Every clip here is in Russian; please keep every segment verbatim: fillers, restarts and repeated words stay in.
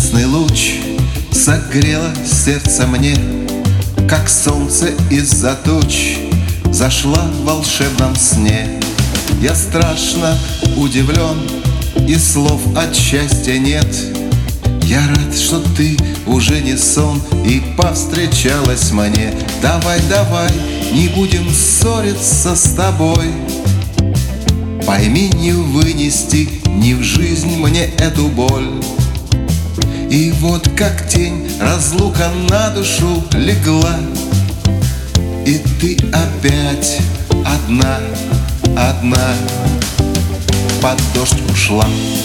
Небесный луч согрело сердце мне, как солнце из-за туч зашла в волшебном сне. Я страшно удивлен, и слов от счастья нет. Я рад, что ты уже не сон, и повстречалась мне. Давай, давай, не будем ссориться с тобой. Пойми, не вынести ни в жизнь мне эту боль. И вот как тень разлука на душу легла, и ты опять одна, одна под дождь ушла.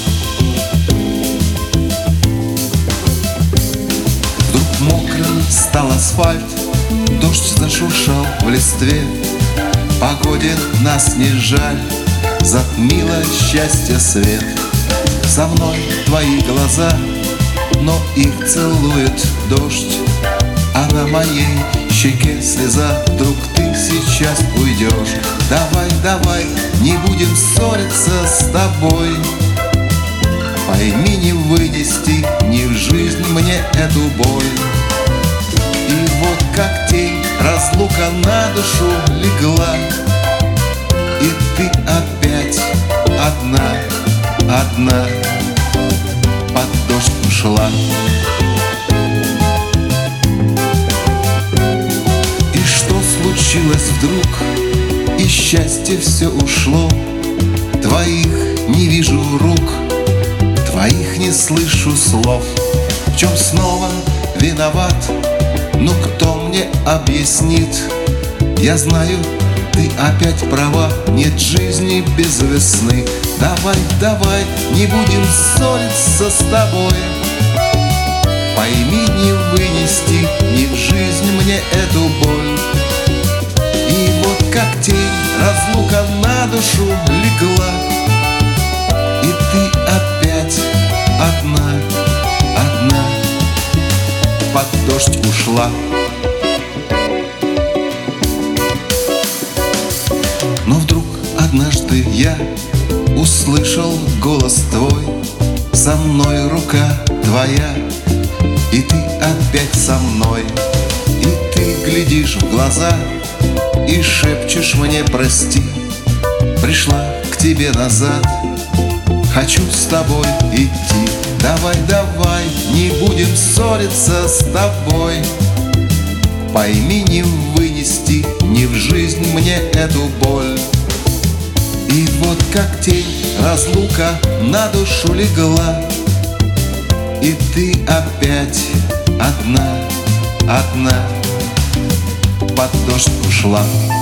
Вдруг мокрым стал асфальт, дождь зашуршал в листве. Погоде нас не жаль, затмило счастье свет. Со мной твои глаза, но их целует дождь, а на моей щеке слеза. Вдруг ты сейчас уйдешь. Давай, давай, не будем ссориться с тобой. Пойми, не вынести ни в жизнь мне эту боль. И вот как тень разлука на душу легла, и ты опять одна, одна под дождь ушла. И что случилось вдруг, и счастье все ушло. Твоих не вижу рук, твоих не слышу слов. В чем снова виноват? Ну кто мне объяснит? Я знаю, ты опять права, нет жизни без весны. Давай, давай, не будем ссориться с тобой. Пойми, не вынести ни в жизнь мне эту боль. И вот как тень разлука на душу легла, и ты опять одна, одна под дождь ушла. Но вдруг однажды я услышал голос твой, со мной рука твоя, и ты опять со мной. И ты глядишь в глаза и шепчешь мне прости. Пришла к тебе назад, хочу с тобой идти. Давай, давай, не будем ссориться с тобой. Пойми, не вынести ни в жизнь мне эту боль. И вот как тень разлука на душу легла, и ты опять одна, одна под дождь ушла.